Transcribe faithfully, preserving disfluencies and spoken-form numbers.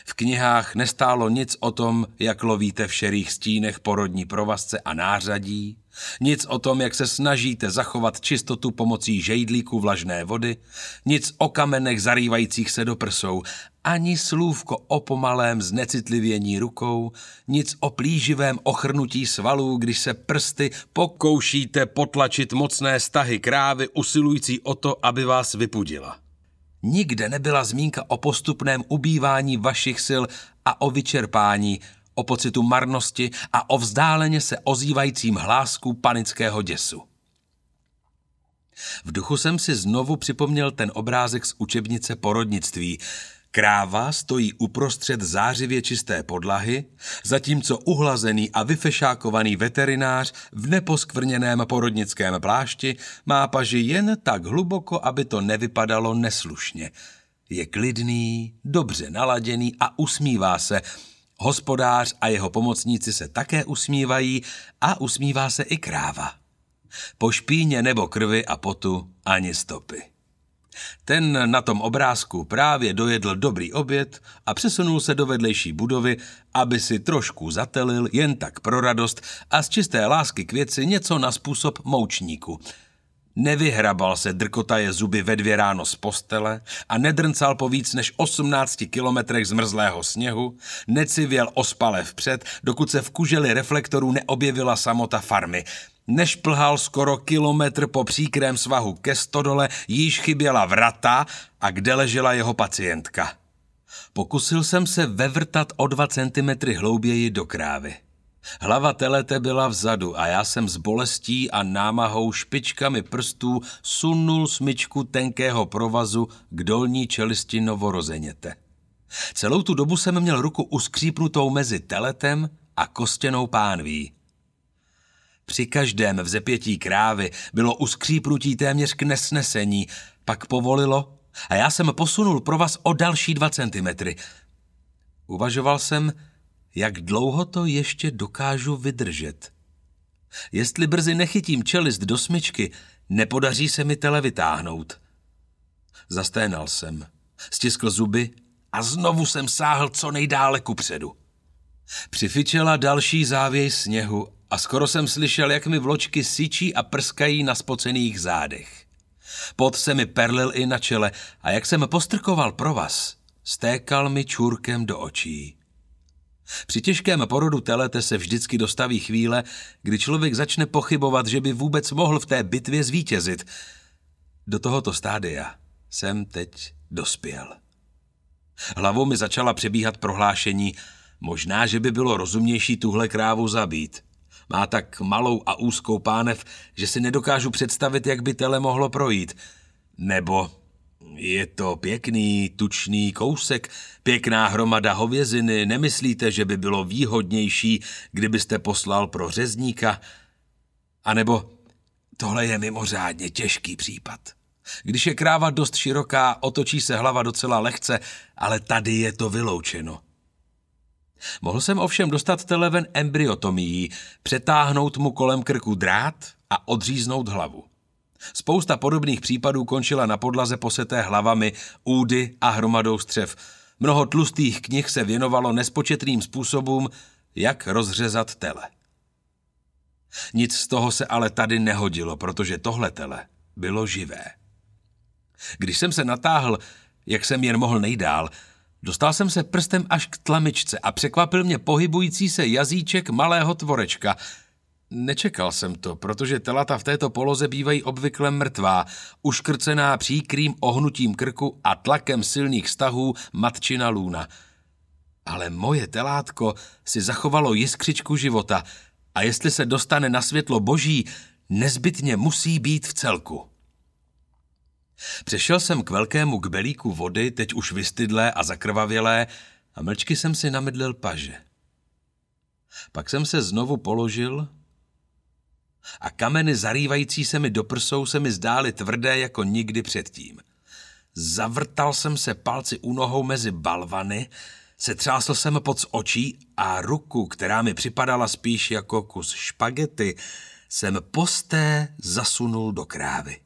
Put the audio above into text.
V knihách nestálo nic o tom, jak lovíte v šerých stínech porodní provazce a nářadí, nic o tom, jak se snažíte zachovat čistotu pomocí žejdlíku vlažné vody, nic o kamenech zarývajících se do prsou, ani slůvko o pomalém znecitlivění rukou, nic o plíživém ochrnutí svalů, když se prsty pokoušíte potlačit mocné stahy krávy usilující o to, aby vás vypudila. Nikde nebyla zmínka o postupném ubývání vašich sil a o vyčerpání, o pocitu marnosti a o vzdáleně se ozývajícím hlásku panického děsu. V duchu jsem si znovu připomněl ten obrázek z učebnice porodnictví. Kráva stojí uprostřed zářivě čisté podlahy, zatímco uhlazený a vyfešákovaný veterinář v neposkvrněném porodnickém plášti má paži jen tak hluboko, aby to nevypadalo neslušně. Je klidný, dobře naladěný a usmívá se. Hospodář a jeho pomocníci se také usmívají a usmívá se i kráva. Po špíně nebo krvi a potu ani stopy. Ten na tom obrázku právě dojedl dobrý oběd a přesunul se do vedlejší budovy, aby si trošku zatelil jen tak pro radost a z čisté lásky k věci něco na způsob moučníku. Nevyhrabal se drkotaje zuby ve dvě ráno z postele a nedrncal po víc než osmnácti kilometrech zmrzlého sněhu, necivěl ospale vpřed, dokud se v kuželi reflektorů neobjevila samota farmy. Nešplhal skoro kilometr po příkrém svahu ke stodole, jíž chyběla vrata a kde ležela jeho pacientka. Pokusil jsem se vevrtat o dva centimetry hlouběji do krávy. Hlava telete byla vzadu a já jsem s bolestí a námahou špičkami prstů sunul smyčku tenkého provazu k dolní čelisti novorozeněte. Celou tu dobu jsem měl ruku uskřípnutou mezi teletem a kostěnou pánví. Při každém vzepětí krávy bylo uskřípnutí téměř k nesnesení, pak povolilo a já jsem posunul provaz o další dva centimetry. Uvažoval jsem, jak dlouho to ještě dokážu vydržet. Jestli brzy nechytím čelist do smyčky, nepodaří se mi tele vytáhnout. Zasténal jsem, stiskl zuby a znovu jsem sáhl co nejdále kupředu. Přifičela další závěj sněhu a skoro jsem slyšel, jak mi vločky syčí a prskají na spocených zádech. Pot se mi perlil i na čele a jak jsem postrkoval provaz, stékal mi čůrkem do očí. Při těžkém porodu telete se vždycky dostaví chvíle, kdy člověk začne pochybovat, že by vůbec mohl v té bitvě zvítězit. Do tohoto stádia jsem teď dospěl. Hlavou mi začala přebíhat prohlášení, možná, že by bylo rozumnější tuhle krávu zabít. Má tak malou a úzkou pánev, že si nedokážu představit, jak by tele mohlo projít. Nebo je to pěkný, tučný kousek, pěkná hromada hověziny, nemyslíte, že by bylo výhodnější, kdybyste poslal pro řezníka? A nebo tohle je mimořádně těžký případ. Když je kráva dost široká, otočí se hlava docela lehce, ale tady je to vyloučeno. Mohl jsem ovšem dostat tele ven embryotomií, přetáhnout mu kolem krku drát a odříznout hlavu. Spousta podobných případů končila na podlaze poseté hlavami, údy a hromadou střev. Mnoho tlustých knih se věnovalo nespočetným způsobům, jak rozřezat tele. Nic z toho se ale tady nehodilo, protože tohle tele bylo živé. Když jsem se natáhl, jak jsem jen mohl nejdál, dostal jsem se prstem až k tlamičce a překvapil mě pohybující se jazyček malého tvorečka. Nečekal jsem to, protože telata v této poloze bývají obvykle mrtvá, uškrcená příkrým ohnutím krku a tlakem silných stahů matčina lůna. Ale moje telátko si zachovalo jiskřičku života a jestli se dostane na světlo boží, nezbytně musí být v celku. Přešel jsem k velkému kbelíku vody, teď už vystydlé a zakrvavělé, a mlčky jsem si namydlil paže. Pak jsem se znovu položil a kameny zarývající se mi do prsou se mi zdály tvrdé jako nikdy předtím. Zavrtal jsem se palci u nohou mezi balvany, setřásl jsem pod z očí a ruku, která mi připadala spíš jako kus špagety, jsem posté zasunul do krávy.